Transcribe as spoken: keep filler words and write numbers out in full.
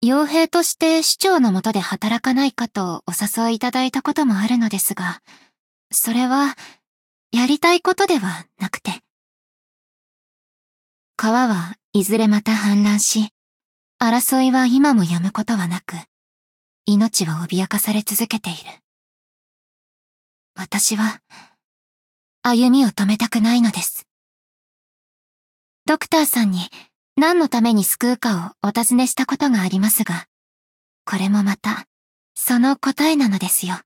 傭兵として市長の下で働かないかとお誘いいただいたこともあるのですが、それは、やりたいことではなくて。川はいずれまた氾濫し、争いは今も止むことはなく、命は脅かされ続けている。私は、歩みを止めたくないのです。ドクターさんに何のために救うかをお尋ねしたことがありますが、これもまた、その答えなのですよ。